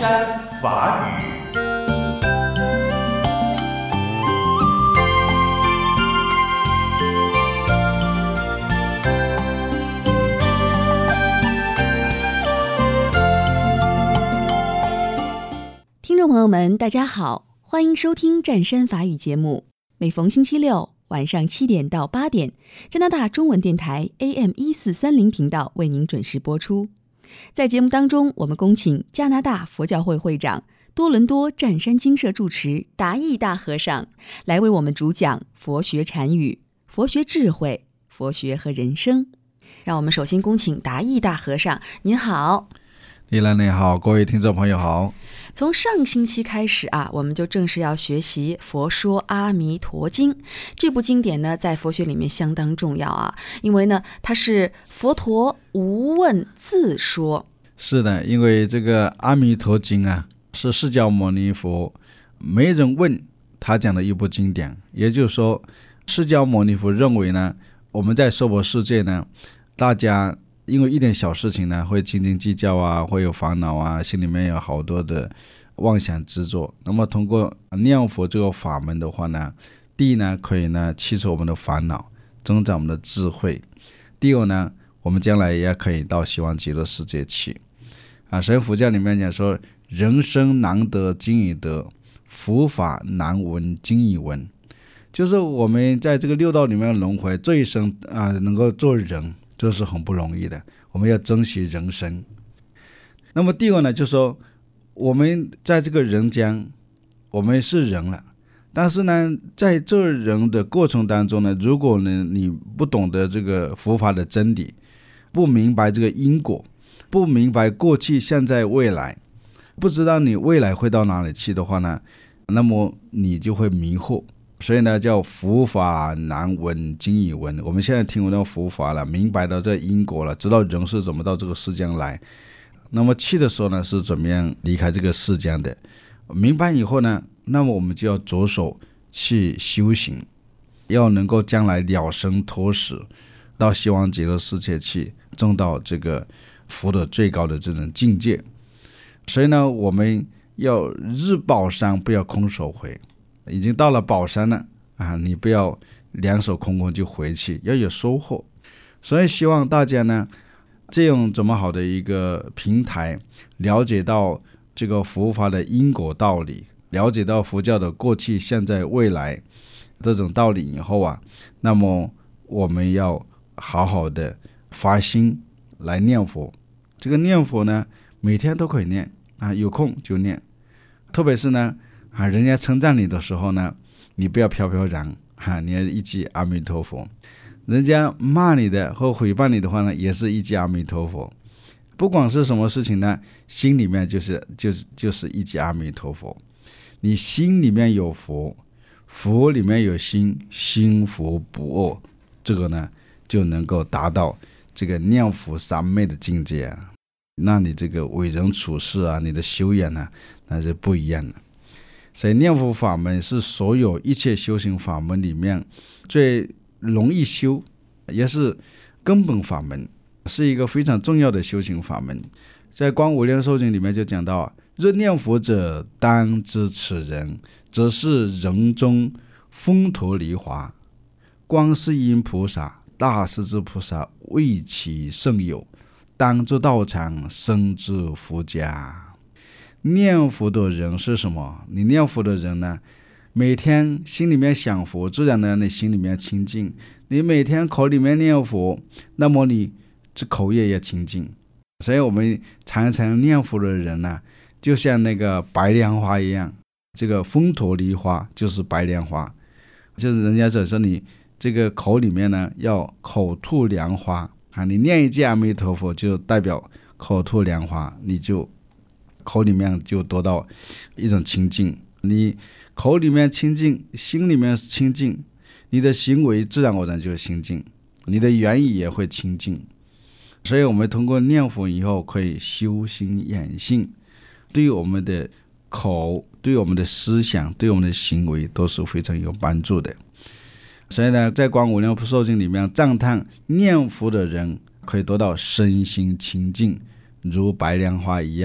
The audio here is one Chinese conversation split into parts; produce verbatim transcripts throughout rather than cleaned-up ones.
山法语。 听众朋友们，大家好，欢迎收听湛山法语节目。每逢星期六晚上七点到八点，加拿大中文电台 A M 一四三零频道为您准时播出。在节目当中，我们恭请加拿大佛教会会长、多伦多湛山精舍住持达义大和尚来为我们主讲佛学禅语、佛学智慧、佛学和人生。让我们首先恭请达义大和尚，您好。 丽兰你好，各位听众朋友好。 从上星期开始啊，我们就正式要学习《佛说阿弥陀经》这部经典呢，在佛学里面相当重要啊，因为呢，它是佛陀无问自说。 是的，因为这个《阿弥陀经》啊，是释迦牟尼佛没人问他讲的一部经典。也就是说，释迦牟尼佛认为呢，我们在娑婆世界呢，大家因为一点小事情呢，会斤斤计较啊，会有烦恼啊，心里面有好多的妄想执着。那么通过念佛这个法门的话呢，第一呢，可以呢去除我们的烦恼，增长我们的智慧。第二呢，我们将来也可以到希望极乐世界去啊。所以佛教里面讲说，人生难得经已得，佛法难闻经已闻。就是我们在这个六道里面轮回，这一生啊，能够做人，这是很不容易的，我们要珍惜人生。那么第二呢，就是说我们在这个人间，我们是人了，但是呢，在这人的过程当中呢，如果呢你不懂得这个佛法的真理，不明白这个因果，不明白过去、现在、未来，不知道你未来会到哪里去的话呢，那么你就会迷惑。所以呢，叫佛法难闻经已闻。我们现在听闻到佛法了，明白到这因果了，知道人是怎么到这个世间来，那么去的时候呢，是怎么样离开这个世间的。明白以后呢，那么我们就要着手去修行，要能够将来了生脱死，到希望极乐世界去，证到这个佛的最高的这种境界。所以呢，我们要日报山，不要空手回。已经到了宝山了啊，你不要两手空空就回去，要有收获。所以希望大家呢，这样这么好的一个平台，了解到这个佛法的因果道理，了解到佛教的过去、现在、未来这种道理以后啊，那么我们要好好的发心来念佛。这个念佛呢，每天都可以念啊，有空就念。特别是呢啊，人家称赞你的时候呢，你不要飘飘然啊，你要一句阿弥陀佛。人家骂你的或诽谤你的话呢，也是一句阿弥陀佛。不管是什么事情呢，心里面就是就是就是一句阿弥陀佛。你心里面有佛，佛里面有心，心佛不二，这个呢就能够达到这个念佛三昧的境界啊。那你这个为人处事啊，你的修养呢，那是不一样的。所以念佛法门是所有一切修行法门里面最容易修，也是根本法门，是一个非常重要的修行法门。在观无量寿经里面就讲到，若念佛者，当知此人，则是人中风陀梨花。观世音菩萨、大势至菩萨为其甚友，当知道场，生至佛家。念佛的人是什么？你念佛的人呢，每天心里面想佛，自然呢你心里面清净。你每天口里面念佛，那么你这口业也清净。所以我们常常念佛的人呢，就像那个白莲花一样，这个风陀梨花就是白莲花，就是人家只说你这个口里面呢要口吐莲花啊，你念一句阿弥陀佛就代表口吐莲花，你就口里面就得到一种清净。你口里面清净，心里面清净，你的行为自然而然就清净，你的言语也会清净。所以我们通过念佛以后可以修心养性，对我们的口、对我们的思想、对我们的行为都是非常有帮助的。所以呢，在观无量寿经里面赞叹念佛的人可以得到身心清净，如白莲花一样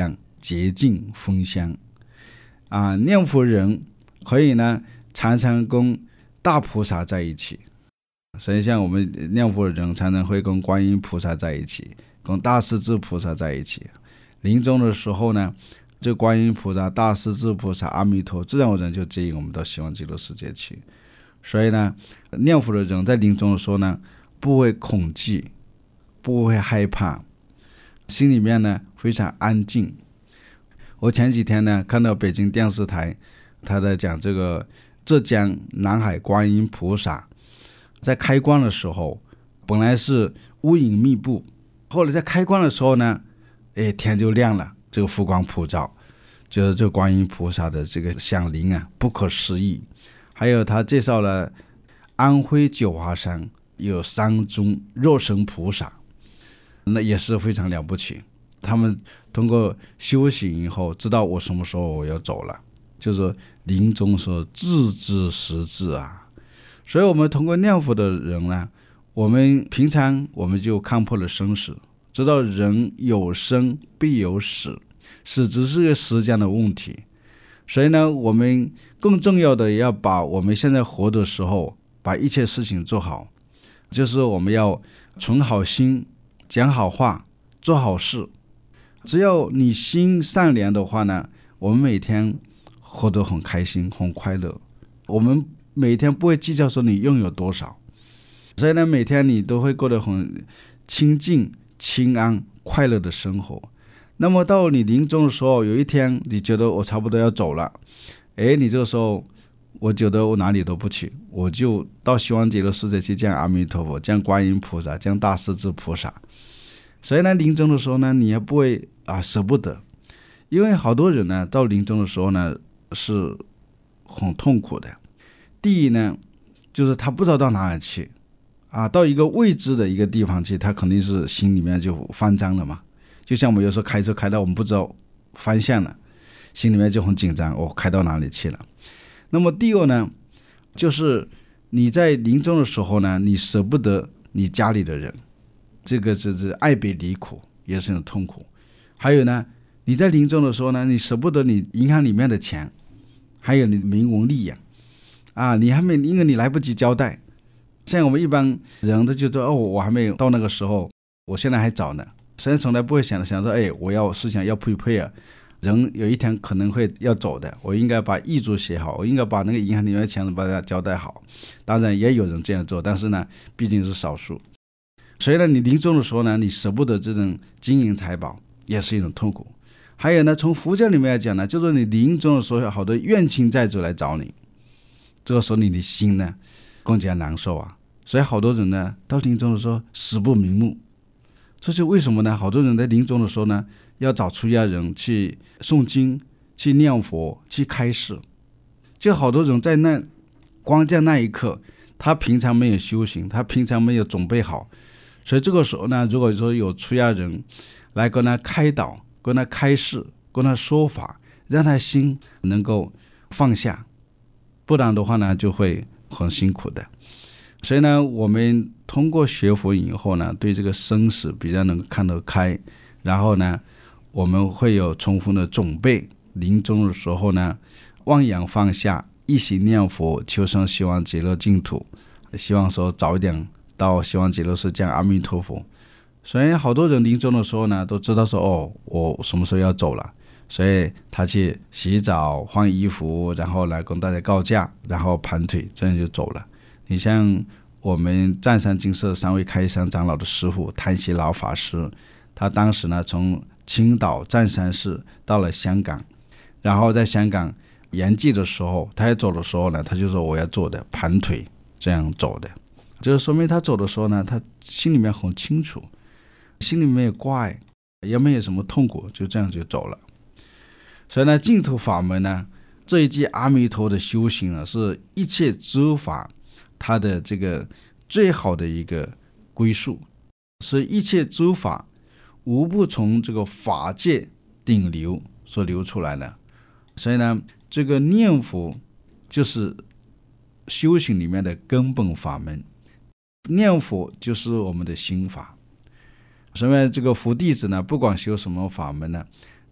洁净芬香啊。念佛人可以呢常常跟大菩萨在一起，所以像我们念佛人常常会跟观音菩萨在一起，跟大势至菩萨在一起。临终的时候呢，这观音菩萨、大势至菩萨、阿弥陀这样的人就接引我们到西方极乐世界去。所以呢，念佛的人在临终的时候呢，不会恐惧，不会害怕，心里面呢非常安静。我前几天呢看到北京电视台他在讲这个浙江南海观音菩萨在开光的时候，本来是乌云密布，后来在开光的时候呢，哎，天就亮了，这个佛光普照，就是这个观音菩萨的这个响铃啊，不可思议。还有他介绍了安徽九华山有三尊肉身菩萨，那也是非常了不起。他们通过修行以后，知道我什么时候我要走了，就是临终时候自知时至啊。所以我们通过念佛的人呢，我们平常我们就看破了生死，知道人有生必有死，死只是个时间的问题。所以呢，我们更重要的要把我们现在活的时候把一切事情做好，就是我们要存好心，讲好话，做好事。只要你心善良的话呢，我们每天活得很开心很快乐，我们每天不会计较说你拥有多少，所以呢，每天你都会过得很清静清安快乐的生活。那么到你临终的时候，有一天你觉得我差不多要走了，哎，你这个时候我觉得我哪里都不去，我就到西方极乐世界去见阿弥陀佛，见观音菩萨，见大势至菩萨。所以呢，临终的时候呢，你也不会啊舍不得，因为好多人呢到临终的时候呢是很痛苦的。第一呢，就是他不知道到哪里去啊，到一个未知的一个地方去，他肯定是心里面就慌张了嘛。就像我们有时候开车开到我们不知道方向了，心里面就很紧张，我、哦、开到哪里去了。那么第二呢，就是你在临终的时候呢，你舍不得你家里的人，这个就是爱别离苦，也是很痛苦。还有呢，你在临终的时候呢，你舍不得你银行里面的钱，还有你名闻利养啊，你还没，因为你来不及交代。像我们一般人都觉得哦，我还没有到那个时候，我现在还早呢。实际上从来不会想想说，哎，我要思想要 prepare， 人有一天可能会要走的，我应该把遗嘱写好，我应该把那个银行里面的钱把它交代好。当然也有人这样做，但是呢，毕竟是少数。所以呢，你临终的时候呢，你舍不得这种金银财宝，也是一种痛苦。还有呢，从佛教里面来讲呢，就是你临终的时候，有好多冤亲债主来找你，这个时候你的心呢更加难受啊。所以好多人呢，到临终的时候死不瞑目。这是为什么呢？好多人在临终的时候呢，要找出家人去诵经，去念佛，去开示。就好多人在那光在那一刻，他平常没有修行，他平常没有准备好，所以这个时候呢，如果说有出家人来跟他开导，跟他开示，跟他说法，让他心能够放下，不然的话呢，就会很辛苦的。所以呢，我们通过学佛以后呢，对这个生死比较能够看得开，然后呢，我们会有充分的准备，临终的时候呢，忘仰放下，一心念佛，求生西方极乐净土，希望说早一点到西方极乐世界见阿弥陀佛。所以好多人临终的时候呢，都知道说哦，我什么时候要走了，所以他去洗澡换衣服，然后来跟大家告假，然后盘腿，这样就走了。你像我们湛山精舍三位开山长老的师父谭锡老法师，他当时呢从青岛湛山市到了香港，然后在香港圆寂的时候，他要走的时候呢，他就说我要做的盘腿，这样走的，就是说明他走的时候呢，他心里面很清楚，心里面没有挂碍，也没有什么痛苦，就这样就走了。所以呢，净土法门呢，这一句阿弥陀的修行呢，是一切诸法它的这个最好的一个归宿，是一切诸法无不从这个法界顶流所流出来的。所以呢，这个念佛就是修行里面的根本法门，念佛就是我们的心法。所以这个佛弟子呢，不管修什么法门呢，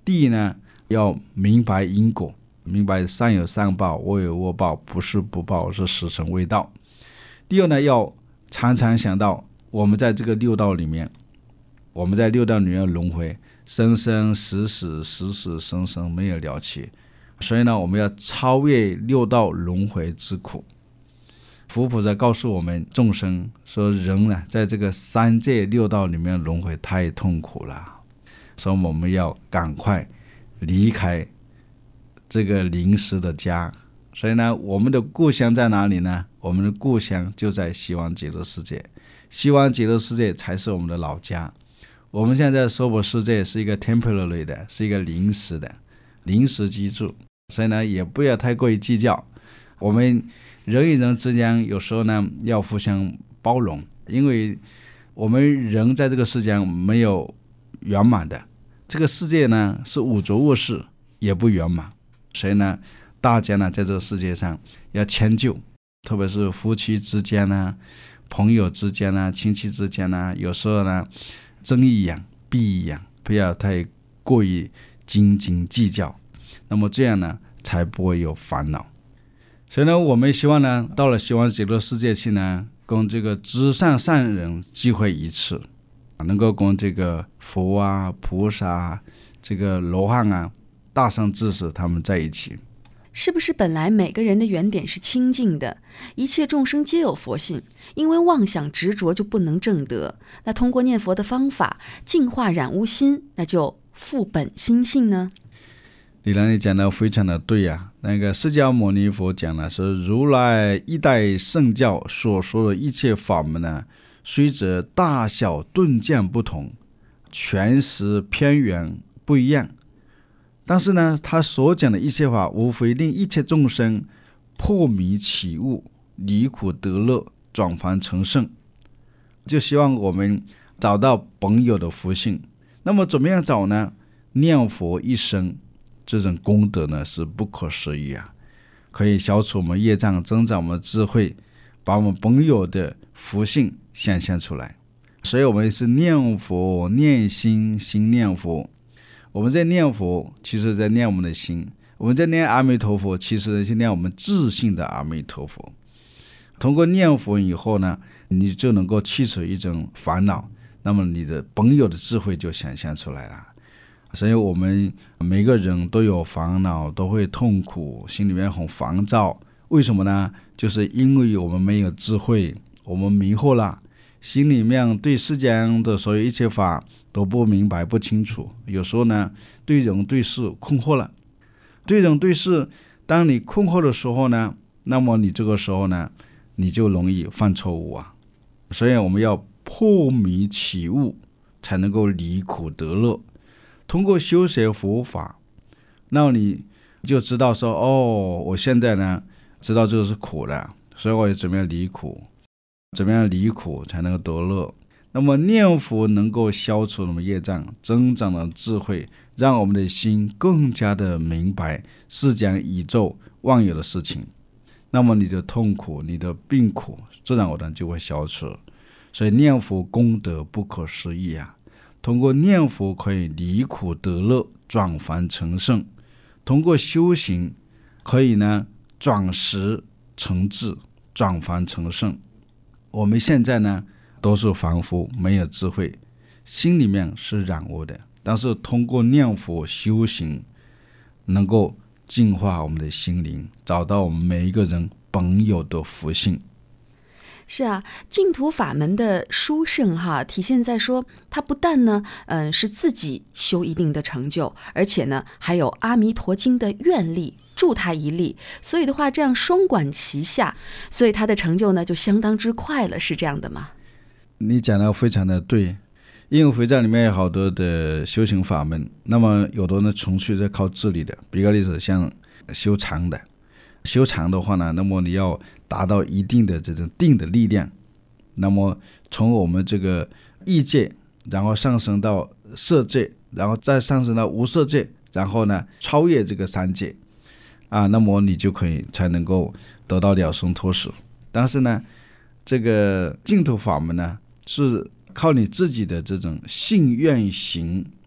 第一呢，要明白因果，明白善有善报，恶有恶报，不是不报，是时辰未到。第二呢，要常常想到我们在这个六道里面，我们在六道里面轮回，生生死死，死死生生，没有了期。所以呢，我们要超越六道轮回之苦。佛菩萨告诉我们众生说，人呢，在这个三界六道里面轮回太痛苦了，所以我们要赶快离开这个临时的家。所以呢，我们的故乡在哪里呢？我们的故乡就在西方极乐世界，西方极乐世界才是我们的老家。我们现在娑婆世界是一个 temporary 的，是一个临时的，临时居住，所以呢，也不要太过于计较。我们人与人之间有时候呢，要互相包容，因为我们人在这个世界没有圆满的，这个世界呢是五浊恶世，也不圆满。所以呢，大家呢在这个世界上要迁就，特别是夫妻之间呢、朋友之间呢、亲戚之间呢，有时候呢睁一眼闭一眼，不要太过于斤斤计较，那么这样呢才不会有烦恼。所以呢，我们希望呢，到了西方极乐世界去呢，跟这个至善善人聚会一次，能够跟这个佛啊、菩萨啊、这个罗汉啊、大圣智士他们在一起。 是不是本来每个人的原点是清净的，一切众生皆有佛性，因为妄想执着就不能证得，那通过念佛的方法净化染污心，那就复本心性呢？ 李兰，你讲的非常的对啊。那个释迦牟尼佛讲的是，如来一代圣教所说的一切法门呢，虽则大小顿渐不同，诠释偏远不一样，但是呢，他所讲的一切法，无非令一切众生破迷起悟，离苦得乐，转凡成圣，就希望我们找到本有的福性。那么怎么样找呢？念佛一生，这种功德呢是不可思议啊，可以消除我们业障，增长我们的智慧，把我们本有的福性显现出来。所以我们是念佛念心，心念佛。我们在念佛，其实在念我们的心；我们在念阿弥陀佛，其实是念我们自信的阿弥陀佛。通过念佛以后呢，你就能够去除一种烦恼，那么你的本有的智慧就显现出来了。所以我们每个人都有烦恼，都会痛苦，心里面很烦躁。为什么呢？就是因为我们没有智慧，我们迷惑了，心里面对世间的所有一切法都不明白不清楚。有时候呢，对人对事困惑了，对人对事，当你困惑的时候呢，那么你这个时候呢，你就容易犯错误啊。所以我们要破迷起悟，才能够离苦得乐。通过修学佛法，那你就知道说，哦，我现在呢知道这个是苦的，所以我怎么样离苦，怎么样离苦才能够得乐。那么念佛能够消除我们业障，增长了智慧，让我们的心更加的明白世间宇宙万有的事情，那么你的痛苦，你的病苦自然而然就会消除。所以念佛功德不可思议啊！通过念佛可以离苦得乐，转凡成圣；通过修行可以呢转识成智，转凡成圣。我们现在呢都是凡夫，没有智慧，心里面是染污的，但是通过念佛修行，能够净化我们的心灵，找到我们每一个人本有的福性。 是啊，净土法门的殊胜哈，体现在说，它不但呢，嗯，是自己修一定的成就，而且呢，还有阿弥陀经的愿力助他一力，所以的话，这样双管齐下，所以他的成就呢，就相当之快了，是这样的吗？ 你讲的非常的对，因为佛教里面有好多的修行法门，那么有的呢纯粹是靠智力的，比个例子，像修禅的。修禅的话呢，那么你要达到一定的这种定的力量，那么从我们这个意界，然后上升到色界，然后再上升到无色界，然后呢超越这个三界啊，那么你就可以才能够得到了生脱死。但是呢，这个净土法门呢，是靠你自己的这种信愿行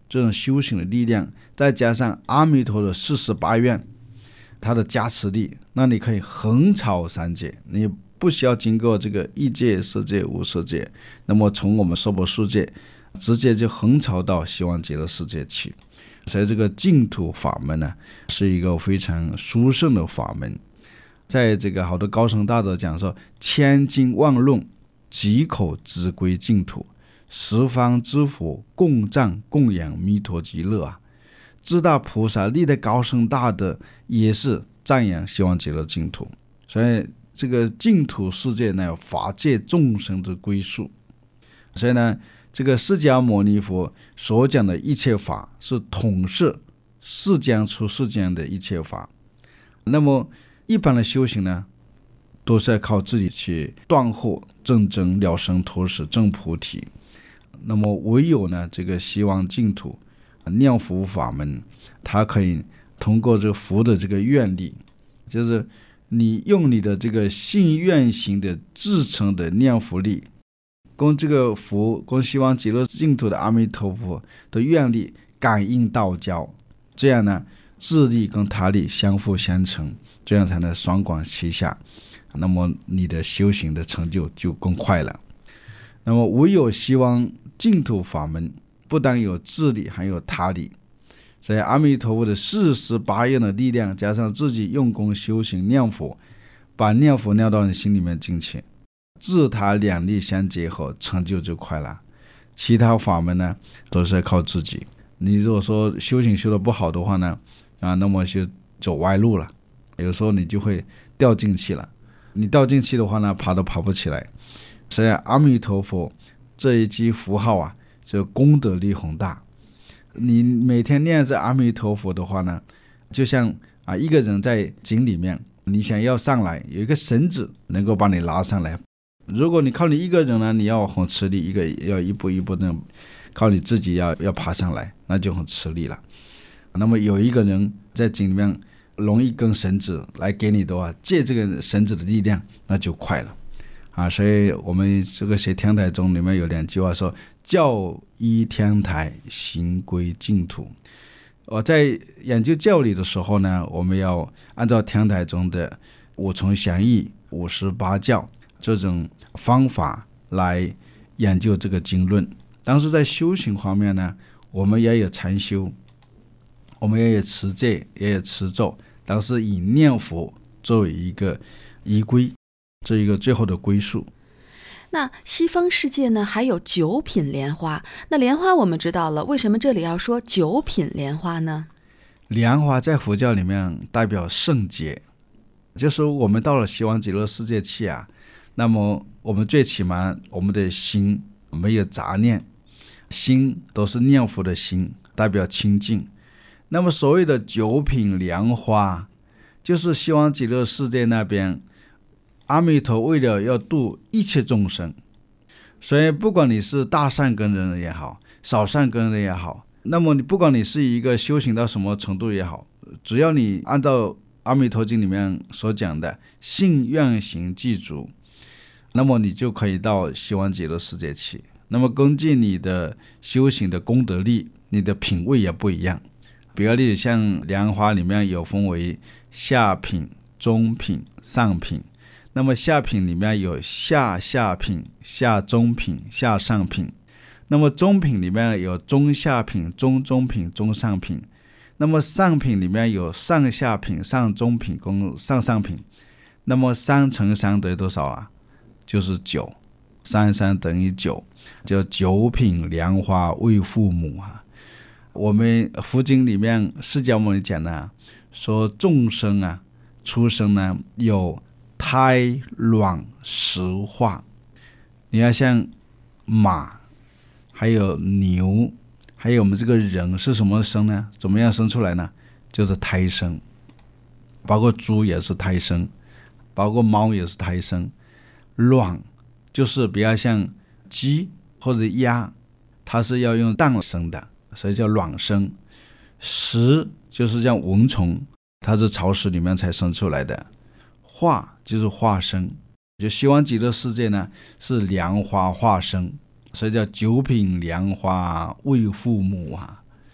这种修行的力量，再加上阿弥陀的四十八愿，它的加持力，那你可以横超三界，你不需要经过这个一界、世界、无色界，那么从我们娑婆世界直接就横超到西方极乐世界去。所以这个净土法门呢，是一个非常殊胜的法门。在这个好多高僧大德讲说，千经万论即口只归净土，十方之佛共赞供养弥陀极乐啊！智大菩萨历代高僧大德也是赞扬西方极乐净土。所以这个净土世界呢，有法界众生的归宿。所以呢，这个释迦牟尼佛所讲的一切法是统摄世间出世间的一切法。那么一般的修行呢，都是要靠自己去断惑正真了生脱死证菩提。那么唯有呢，这个西方净土念佛法门，它可以通过这个佛的这个愿力，就是你用你的这个信愿行的至诚的念佛力，跟这个佛跟西方极乐净土的阿弥陀佛的愿力感应道交，这样呢，自力跟他力相辅相成，这样才能双管齐下，那么你的修行的成就就更快了。那么唯有西方净土法门，不但有自力，还有他力。所以阿弥陀佛的四十八愿的力量，加上自己用功修行念佛，把念佛念到你心里面进去，自他两力相结合，成就就快了。其他法门呢，都是靠自己。你如果说修行修得不好的话呢，啊，那么就走歪路了，有时候你就会掉进去了。你掉进去的话呢，爬都爬不起来。所以阿弥陀佛这一句符号啊，就功德力宏大。你每天念着阿弥陀佛的话呢，就像啊一个人在井里面，你想要上来，有一个绳子能够把你拉上来。如果你靠你一个人呢，你要很吃力，一个要一步一步的靠你自己要要爬上来，那就很吃力了。那么有一个人在井里面弄一根绳子来给你的话，借这个绳子的力量，那就快了啊。所以我们这个写天台宗里面有两句话说，教依天台，行归净土。我在研究教理的时候呢，我们要按照天台宗的五重详义、五十八教这种方法来研究这个经论。但是在修行方面呢，我们也有禅修，我们也有持戒，也有持咒，但是以念佛作为一个依归，这一个最后的归宿。 那西方世界呢，还有九品莲花。那莲花我们知道了，为什么这里要说九品莲花呢？ 莲花在佛教里面代表圣洁，就是我们到了西方极乐世界去啊，那么我们最起码我们的心没有杂念，心都是念佛的心，代表清净。那么所谓的九品莲花，就是西方极乐世界那边阿弥陀为了要度一切众生，所以不管你是大善根人也好，少善根人也好，那么你不管你是一个修行到什么程度也好，只要你按照阿弥陀经里面所讲的信愿行具足，那么你就可以到西方极乐世界去。那么根据你的修行的功德力，你的品位也不一样。比如例如像莲花里面有分为下品、中品、上品。那么下品里面有下下品、下中品、下上品。那么中品里面有中下品、中中品、中上品。那么上品里面有上下品、上中品跟上上品。那么三乘三等于多少啊？就是九，三三等于九，叫九品莲花为父母啊。我们佛经里面释迦牟尼讲呢，说众生啊，出生呢有胎卵石化。你要像马，还有牛，还有我们这个人是什么生呢？怎么样生出来呢？就是胎生。包括猪也是胎生，包括猫也是胎生。卵就是比较像鸡或者鸭，它是要用蛋生的，所以叫卵生。石就是像蚊虫，它是草石里面才生出来的。化就是化生，就西方极乐世界呢是莲花化生，所以叫九品莲花为父母啊。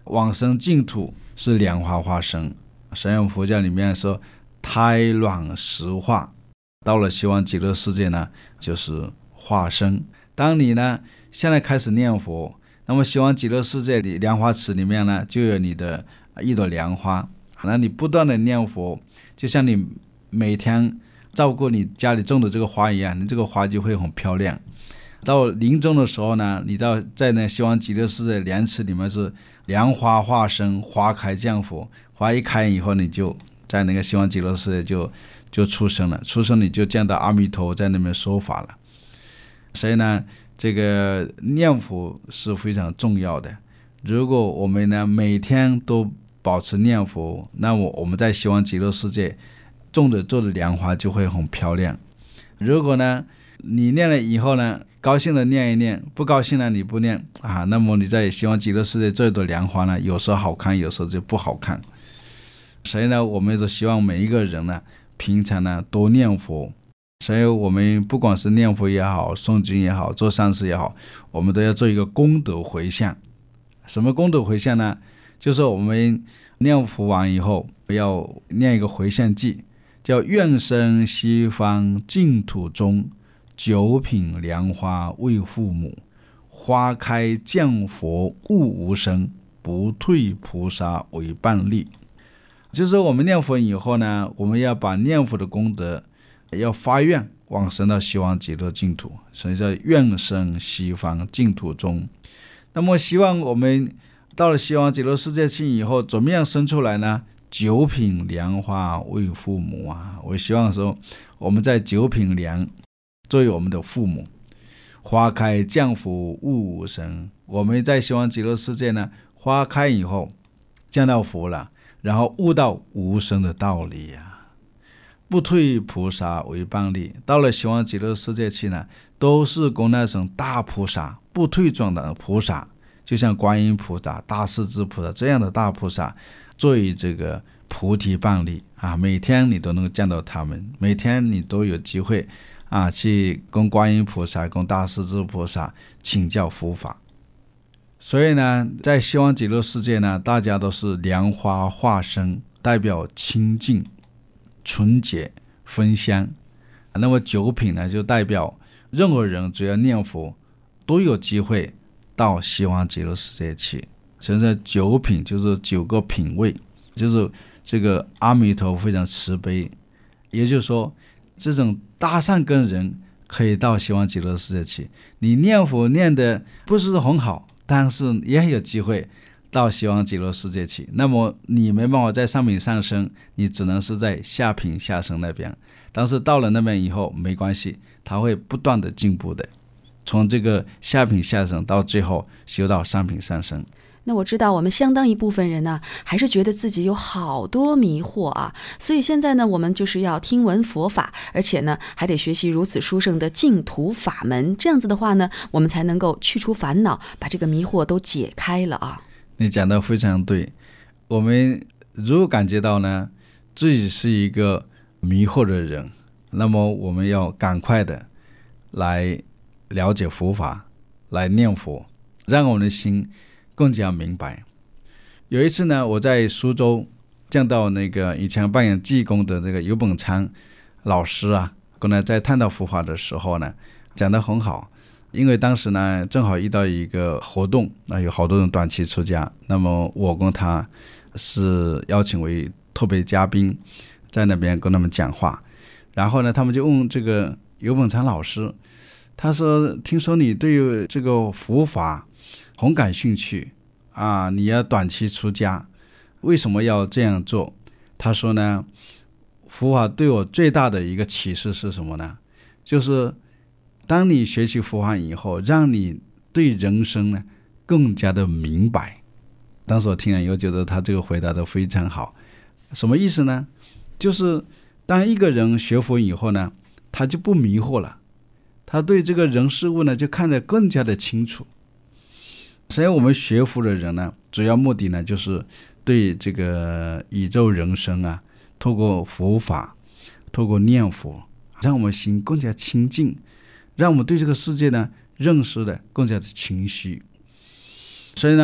往生净土是莲花化身。神勇佛教里面说胎卵石化，到了西方极乐世界呢就是化身。当你呢现在开始念佛，那么西方极乐世界里莲花池里面呢就有你的一朵莲花，那你不断的念佛，就像你每天照顾你家里种的这个花一样，你这个花就会很漂亮。到临终的时候呢，你到在那西方极乐世界莲池里面是莲花化身，花开降佛，花一开以后，你就在那个西方极乐世界就就出生了，出生你就见到阿弥陀在那边说法了。所以呢，这个念佛是非常重要的。如果我们呢每天都保持念佛，那么我们在西方极乐世界种着做的莲花就会很漂亮。如果呢你念了以后呢，高兴的念一念，不高兴了你不念啊，那么你在西方极乐世界这朵莲花呢，有时候好看，有时候就不好看。所以呢，我们就希望每一个人呢，平常呢多念佛。所以我们不管是念佛也好，诵经也好，做善事也好，我们都要做一个功德回向。什么功德回向呢？就是我们念佛完以后，要念一个回向偈，叫愿生西方净土中，九品莲花为父母，花开降佛悟无生，不退菩萨为伴力。就是我们念佛以后呢，我们要把念佛的功德要发愿往生到西方极乐净土，所以叫愿生西方净土中。那么希望我们到了西方极乐世界去以后，怎么样生出来呢？九品莲花为父母啊！我希望说我们在九品莲作为我们的父母，花开降佛悟无生。我们在西方极乐世界呢，花开以后降到佛了，然后悟到无生的道理啊，不退菩萨为伴力。到了西方极乐世界去呢，都是供那种大菩萨，不退转的菩萨，就像观音菩萨、大势至菩萨这样的大菩萨，作为这个菩提伴力啊，每天你都能见到他们，每天你都有机会啊，去跟观音菩萨、跟大势至菩萨请教佛法。所以呢，在西方极乐世界呢，大家都是莲花化身，代表清净、纯洁、芬香。那么九品呢，就代表任何人只要念佛，都有机会到西方极乐世界去。所以说九品就是九个品位，就是这个阿弥陀非常慈悲，也就是说，这种大善根人可以到西方极乐世界去。你念佛念的不是很好，但是也有机会到西方极乐世界去。那么你没办法在上品上升，你只能是在下品下升那边。但是到了那边以后没关系，他会不断的进步的，从这个下品下升到最后修到上品上升。 那我知道我们相当一部分人呢，还是觉得自己有好多迷惑啊，所以现在呢，我们就是要听闻佛法，而且呢，还得学习如此殊胜的净土法门。这样子的话呢，我们才能够去除烦恼，把这个迷惑都解开了啊。 你讲得非常对。我们如果感觉到呢，自己是一个迷惑的人，那么我们要赶快的来了解佛法，来念佛，让我们的心更加明白。有一次呢，我在苏州见到那个以前扮演济公的这个尤本昌老师啊，跟他在探讨佛法的时候呢，讲得很好。因为当时呢，正好遇到一个活动，那有好多人短期出家，那么我跟他是邀请为特别嘉宾，在那边跟他们讲话。然后呢，他们就问这个尤本昌老师，他说：“听说你对这个佛法很感兴趣啊，你要短期出家，为什么要这样做？”他说呢，佛法对我最大的一个启示是什么呢？就是当你学习佛法以后，让你对人生呢更加的明白。当时我听了以后觉得他这个回答的非常好。什么意思呢？就是当一个人学佛以后呢，他就不迷惑了，他对这个人事物呢就看得更加的清楚。所以我们学佛的人呢，主要目的呢就是对这个宇宙人生啊，透过佛法，透过念佛，让我们心更加清净，让我们对这个世界呢认识的更加的清晰。所以呢，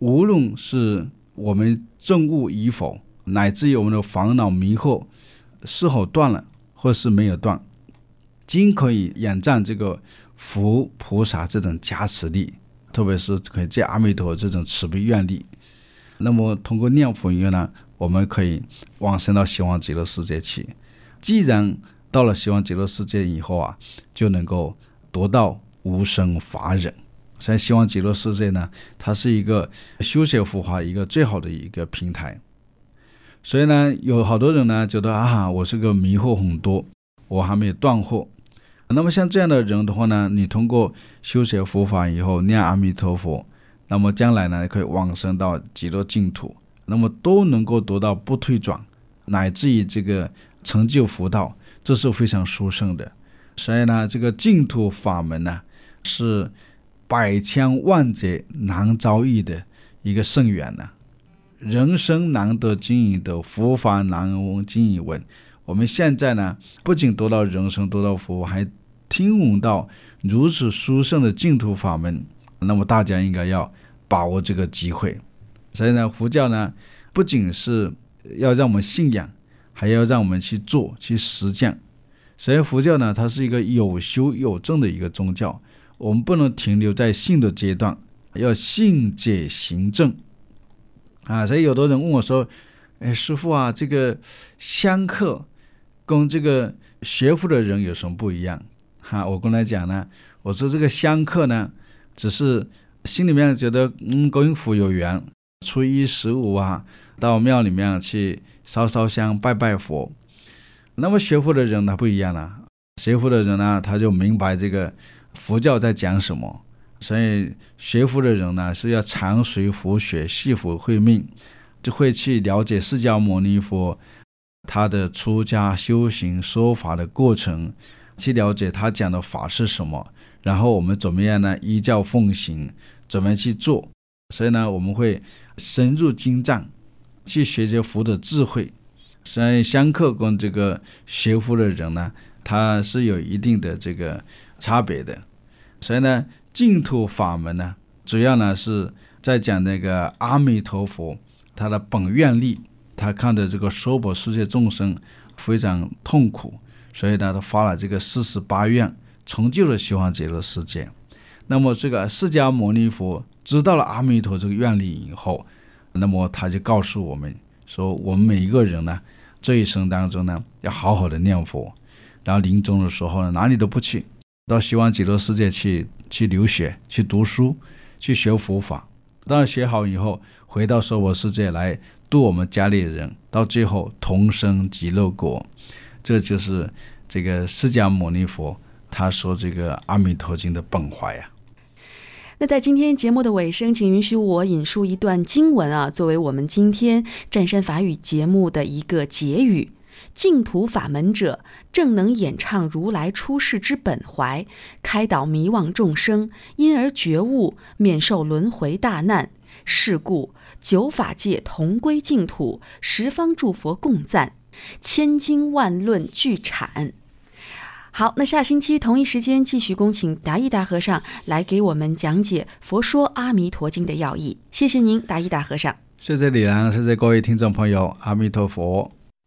无论是我们证悟与否，乃至于我们的烦恼迷惑是否断了或是没有断，均可以仰仗这个佛菩萨这种加持力，特别是可以借阿弥陀这种慈悲愿力。那么通过念佛以后呢，我们可以往生到西方极乐世界去。既然到了西方极乐世界以后啊，就能够得到无生法忍。所以西方极乐世界呢，它是一个修学佛法一个最好的一个平台。所以呢，有好多人呢觉得啊，我这个迷惑很多，我还没有断惑。那么像这样的人的话呢，你通过修学佛法以后念阿弥陀佛，那么将来呢可以往生到极乐净土，那么都能够得到不退转，乃至于这个成就佛道，这是非常殊胜的。所以呢，这个净土法门呢，是百千万劫难遭遇的一个圣缘呢。人生难得经已得，佛法难闻经已闻。我们现在呢，不仅得到人生得到佛，还听闻到如此殊胜的净土法门，那么大家应该要把握这个机会。所以呢，佛教呢，不仅是要让我们信仰，还要让我们去做去实践。所以佛教呢，它是一个有修有证的一个宗教，我们不能停留在信的阶段，要信解行证啊。所以有的人问我说，哎，师父啊，这个香客跟这个学佛的人有什么不一样？哈，我跟他讲呢，我说这个香客呢，只是心里面觉得嗯跟佛有缘，初一十五啊，到庙里面去烧烧香拜拜佛。那么学佛的人他不一样了，学佛的人呢，他就明白这个佛教在讲什么。所以学佛的人呢，是要常随佛学，系佛会命，就会去了解释迦牟尼佛他的出家修行说法的过程，去了解他讲的法是什么，然后我们怎么样呢？依教奉行，怎么去做？所以呢，我们会深入经藏，去学习佛的智慧。所以香客跟这个学佛的人呢，他是有一定的这个差别的。所以呢，净土法门呢，主要呢是在讲那个阿弥陀佛他的本愿力，他看的这个娑婆世界众生非常痛苦，所以呢，他发了这个四十八愿，成就了西方极乐世界。那么这个释迦牟尼佛知道了阿弥陀这个愿力以后，那么他就告诉我们说，我们每一个人呢，这一生当中呢，要好好的念佛，然后临终的时候呢，哪里都不去，到西方极乐世界去去留学，去读书，去学佛法。当然学好以后，回到娑婆世界来度我们家里的人，到最后同生极乐国。这就是这个释迦牟尼佛他说这个阿弥陀经的本怀啊。 那在今天节目的尾声，请允许我引述一段经文啊，作为我们今天湛山法语节目的一个结语。净土法门者，正能演唱如来出世之本怀，开导迷惘众生，因而觉悟，免受轮回大难。是故九法界同归净土，十方诸佛共赞，千经万论俱阐。好，那下星期同一时间继续恭请达义大和尚来给我们讲解《佛说阿弥陀经》的要义。谢谢您，达义大和尚。 谢谢李兰，谢谢各位听众朋友，阿弥陀佛。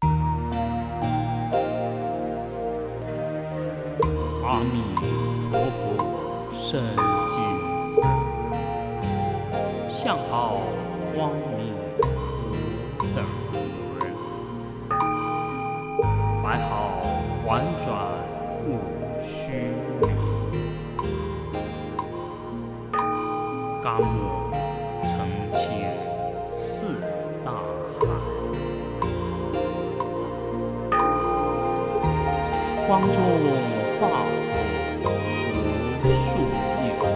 阿弥陀佛，圣净寺，相好光明无等人，摆好婉转无虚名，甘莫澄清四大海，光中化佛无数有，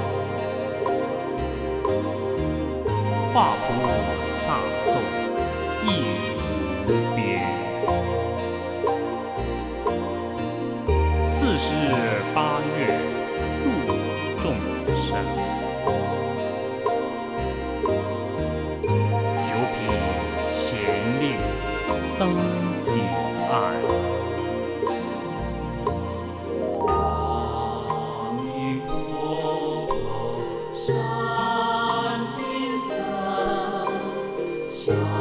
化菩萨众亦无边。四十八愿度众生，九品贤令登彼岸。阿弥陀佛，善尽色。 家。